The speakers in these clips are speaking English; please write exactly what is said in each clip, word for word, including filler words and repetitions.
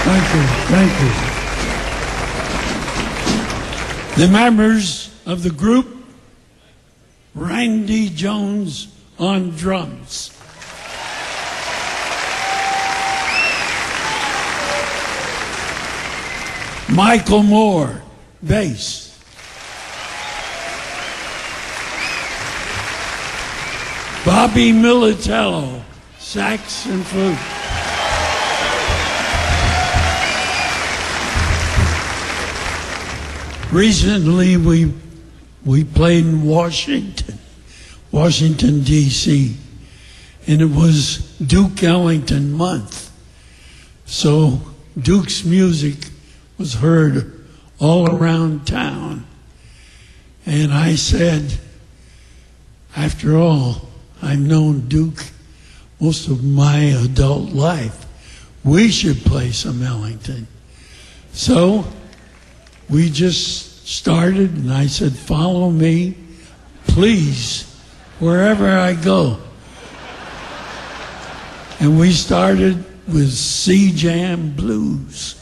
Thank you, thank you. The members of the group, Randy Jones on drums. Michael Moore, bass. Bobby Militello, sax and flute. Recently, we we played in Washington, Washington, D C, and it was Duke Ellington month. So Duke's music was heard all around town. And I said, after all, I've known Duke most of my adult life. We should play some Ellington. So we just started, and I said, follow me, please, wherever I go. And we started with C-Jam Blues.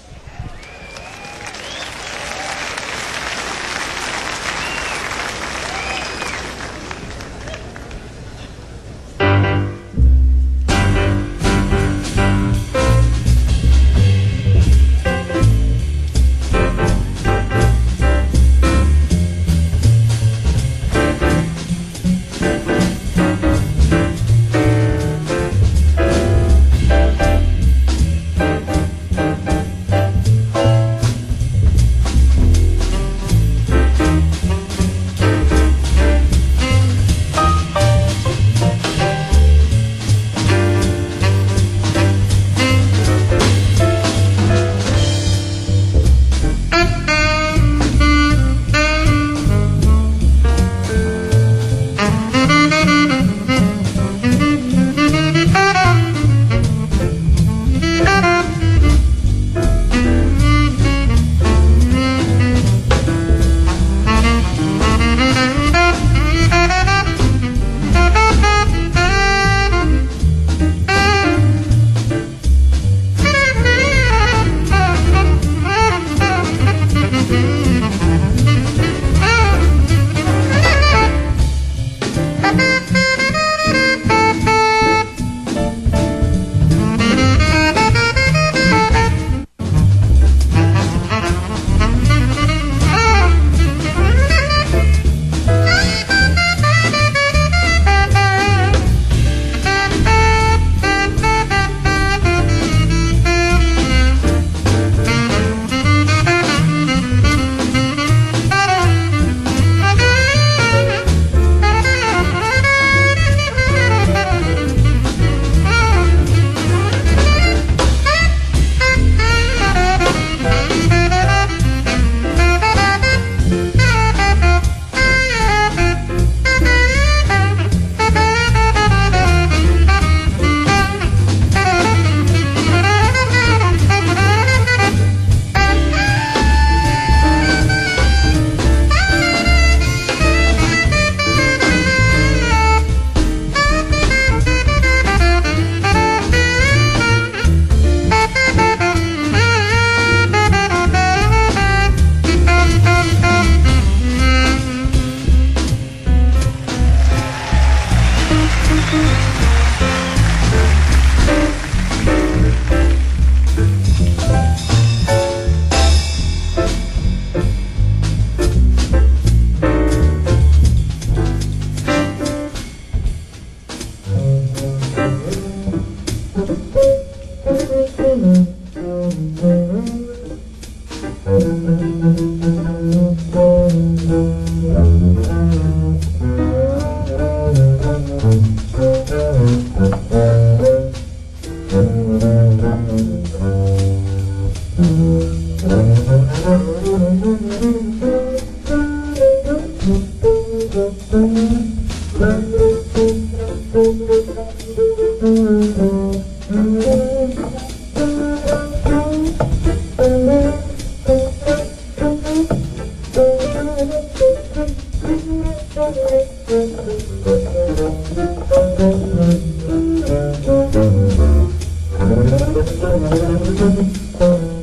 Thank you.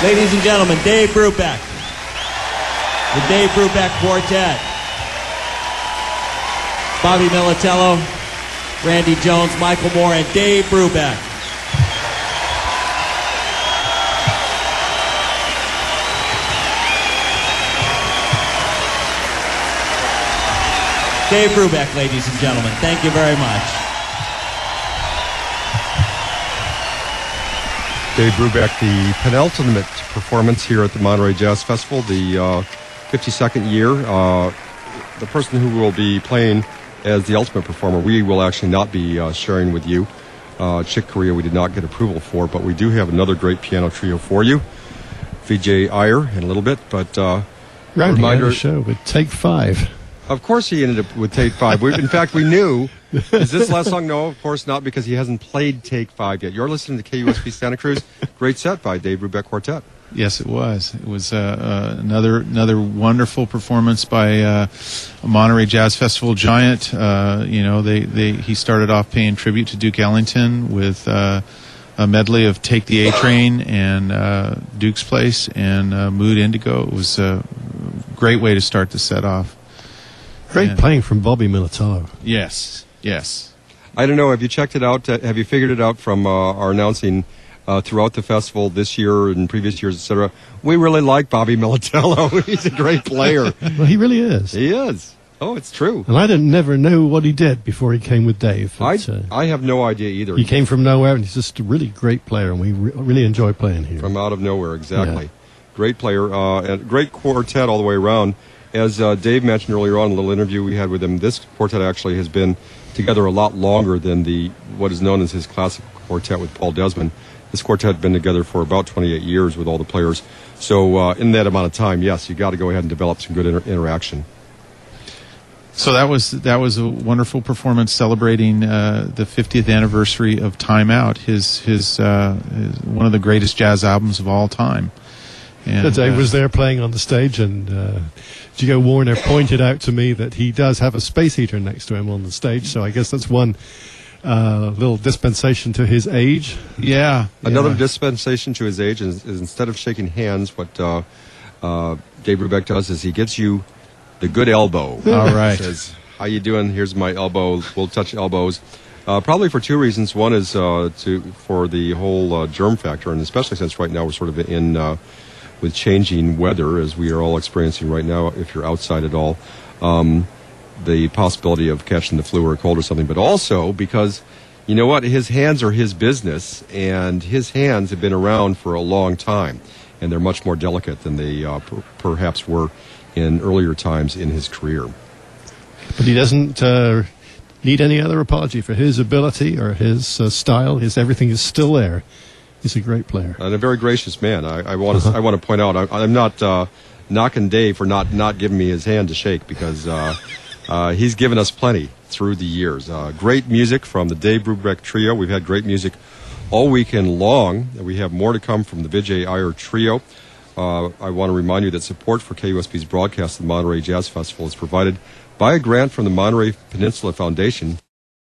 Ladies and gentlemen, Dave Brubeck. The Dave Brubeck Quartet. Bobby Militello, Randy Jones, Michael Moore, and Dave Brubeck. Dave Brubeck, ladies and gentlemen. Thank you very much. Dave Brubeck, the penultimate performance here at the Monterey Jazz Festival, the uh, fifty-second year. Uh, the person who will be playing as the ultimate performer, we will actually not be uh, sharing with you. Uh, Chick Corea we did not get approval for, but we do have another great piano trio for you. Vijay Iyer in a little bit, but uh, rounding reminder, out the show with Take Five. Of course he ended up with Take Five. We, in fact, we knew. Is this last song? No, of course not, because he hasn't played Take Five yet. You're listening to K U S B Santa Cruz. Great set by Dave Brubeck Quartet. Yes, it was. It was uh, uh, another another wonderful performance by uh, a Monterey Jazz Festival giant. Uh, you know, they, they he started off paying tribute to Duke Ellington with uh, a medley of Take the A Train and uh, Duke's Place and uh, Mood Indigo. It was a great way to start the set off. Great and, playing from Bobby Militello. Yes, yes. I don't know. Have you checked it out? Uh, have you figured it out from uh, our announcing uh, throughout the festival this year and previous years, et cetera? We really like Bobby Militello. He's a great player. Well, he really is. He is. Oh, it's true. And I didn't never know what he did before he came with Dave. But, I uh, I have no idea either. He came from nowhere, and he's just a really great player, and we re- really enjoy playing here. From out of nowhere, exactly. Yeah. Great player, uh, and great quartet all the way around. As uh, Dave mentioned earlier on in a little interview we had with him, this quartet actually has been together a lot longer than the what is known as his classic quartet with Paul Desmond. This quartet had been together for about twenty-eight years with all the players. So uh, in that amount of time, yes, you got to go ahead and develop some good inter- interaction. So that was that was a wonderful performance celebrating uh, the fiftieth anniversary of Time Out, his his, uh, his one of the greatest jazz albums of all time. And, Dave uh, was there playing on the stage, and uh, Gio Warner pointed out to me that he does have a space heater next to him on the stage, so I guess that's one uh, little dispensation to his age. Yeah. Another yeah. dispensation to his age is, is instead of shaking hands, what uh, uh, Dave Brubeck does is he gets you the good elbow. All right. He says, how you doing? Here's my elbow. We'll touch elbows. Uh, probably for two reasons. One is uh, to for the whole uh, germ factor, and especially since right now we're sort of in... Uh, with changing weather, as we are all experiencing right now, if you're outside at all, um, the possibility of catching the flu or a cold or something, but also because, you know what, his hands are his business, and his hands have been around for a long time, and they're much more delicate than they uh, per- perhaps were in earlier times in his career. But he doesn't uh, need any other apology for his ability or his uh, style. His everything is still there. He's a great player and a very gracious man. I, I want to uh-huh. I want to point out I, I'm not uh, knocking Dave for not, not giving me his hand to shake, because uh, uh, he's given us plenty through the years. Uh, great music from the Dave Brubeck Trio. We've had great music all weekend long. We have more to come from the Vijay Iyer Trio. Uh, I want to remind you that support for K U S B's broadcast of the Monterey Jazz Festival is provided by a grant from the Monterey Peninsula Foundation.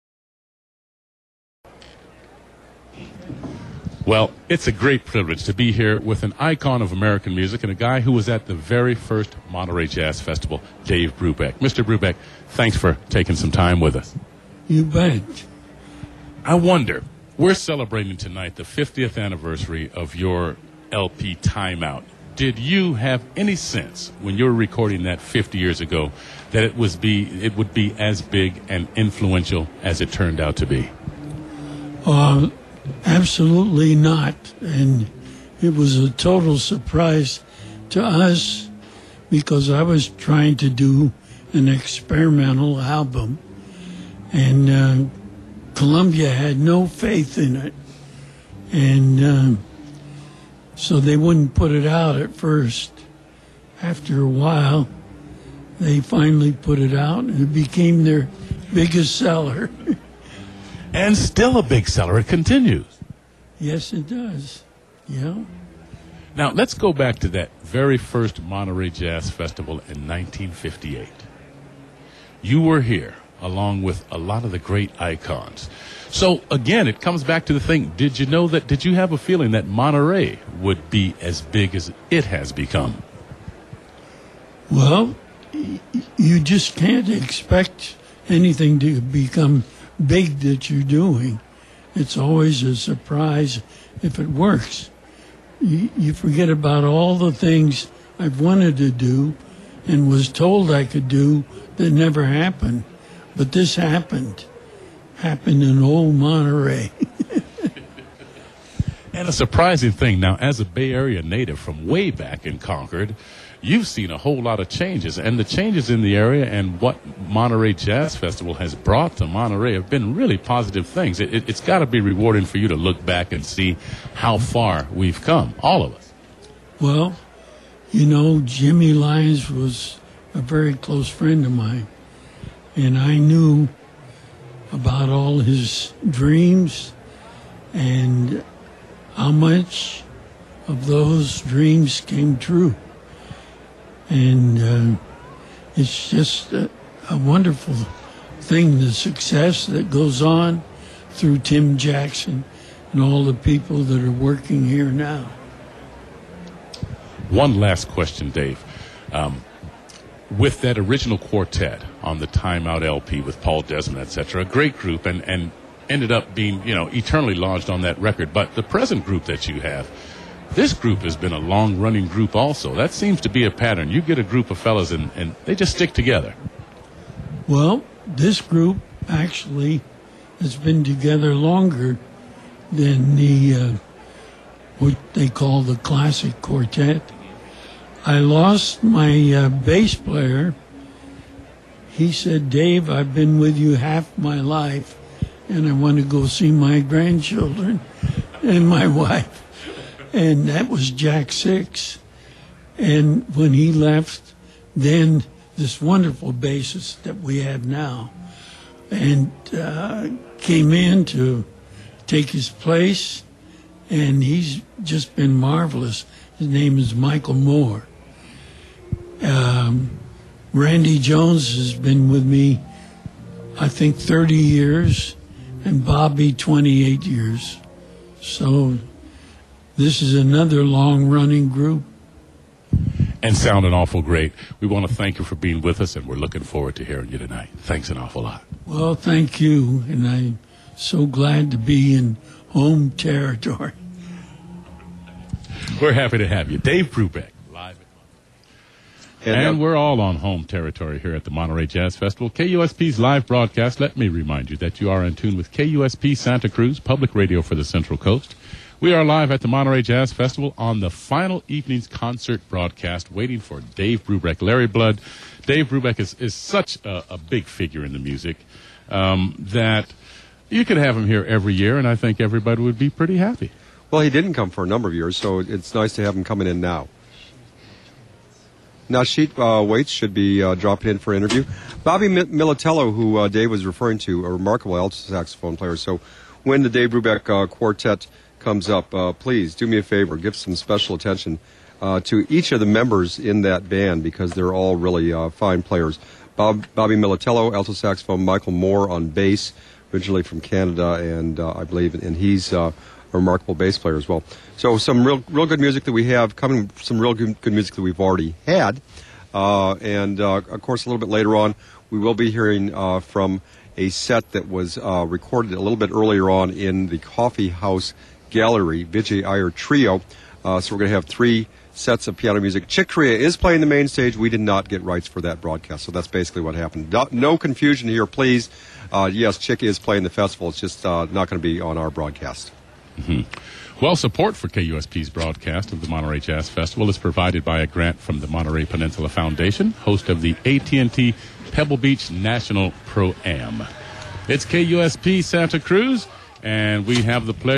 Well, it's a great privilege to be here with an icon of American music and a guy who was at the very first Monterey Jazz Festival, Dave Brubeck. Mister Brubeck, thanks for taking some time with us. You bet. I wonder, we're celebrating tonight the fiftieth anniversary of your L P Time Out. Did you have any sense when you were recording that fifty years ago that it was be it would be as big and influential as it turned out to be? Uh Absolutely not. And it was a total surprise to us, because I was trying to do an experimental album, and uh, Columbia had no faith in it. And uh, so they wouldn't put it out at first. After a while, they finally put it out, and it became their biggest seller. And still a big seller. It continues. Yes, it does. Yeah. Now, let's go back to that very first Monterey Jazz Festival in nineteen fifty-eight. You were here along with a lot of the great icons. So, again, it comes back to the thing, did you know that, did you have a feeling that Monterey would be as big as it has become? Well, y- you just can't expect anything to become big that you're doing. It's always a surprise if it works. You, you forget about all the things I've wanted to do and was told I could do that never happened. But this happened. Happened in old Monterey. And a surprising thing, now, as a Bay Area native from way back in Concord, you've seen a whole lot of changes. And the changes in the area and what Monterey Jazz Festival has brought to Monterey have been really positive things. It, it, it's got to be rewarding for you to look back and see how far we've come, all of us. Well, you know, Jimmy Lyons was a very close friend of mine. And I knew about all his dreams and how much of those dreams came true. And uh, it's just a, a wonderful thing, the success that goes on through Tim Jackson and all the people that are working here now. One last question, Dave. Um, with that original quartet on the Time Out L P with Paul Desmond, et cetera, a great group, and, and ended up being, you know, eternally lodged on that record. But the present group that you have, this group has been a long-running group also. That seems to be a pattern. You get a group of fellas, and, and they just stick together. Well, this group actually has been together longer than the, uh, what they call the classic quartet. I lost my uh, bass player. He said, Dave, I've been with you half my life, and I want to go see my grandchildren and my wife. And that was Jack Six. And when he left, then this wonderful bassist that we have now and uh, came in to take his place, and he's just been marvelous. His name is Michael Moore. Um, Randy Jones has been with me, I think, thirty years, and Bobby twenty-eight years. So this is another long-running group. And sounding awful great. We want to thank you for being with us, and we're looking forward to hearing you tonight. Thanks an awful lot. Well, thank you, and I'm so glad to be in home territory. We're happy to have you. Dave Brubeck, live at And, and we're all on home territory here at the Monterey Jazz Festival. K U S P's live broadcast. Let me remind you that you are in tune with K U S P Santa Cruz, public radio for the Central Coast. We are live at the Monterey Jazz Festival on the final evening's concert broadcast, waiting for Dave Brubeck. Larry Blood. Dave Brubeck is, is such a, a big figure in the music um, that you could have him here every year, and I think everybody would be pretty happy. Well, he didn't come for a number of years, so it's nice to have him coming in now. Now, Sheet uh, Waits should be uh, dropping in for an interview. Bobby M- Militello, who uh, Dave was referring to, a remarkable alto saxophone player. So when the Dave Brubeck uh, quartet comes up, uh, please do me a favor, give some special attention uh, to each of the members in that band, because they're all really uh, fine players. Bob, Bobby Militello, alto saxophone, Michael Moore on bass, originally from Canada, and uh, I believe, and he's uh, a remarkable bass player as well. So some real, real good music that we have coming, some real good, good music that we've already had, uh, and uh, of course a little bit later on we will be hearing uh, from a set that was uh, recorded a little bit earlier on in the Coffee House Gallery, Vijay Iyer Trio. Uh, so we're going to have three sets of piano music. Chick Corea is playing the main stage. We did not get rights for that broadcast, so that's basically what happened. No confusion here, please. Uh, yes, Chick is playing the festival. It's just uh, not going to be on our broadcast. Mm-hmm. Well, support for K U S P's broadcast of the Monterey Jazz Festival is provided by a grant from the Monterey Peninsula Foundation, host of the A T and T Pebble Beach National Pro-Am. It's K U S P Santa Cruz, and we have the pleasure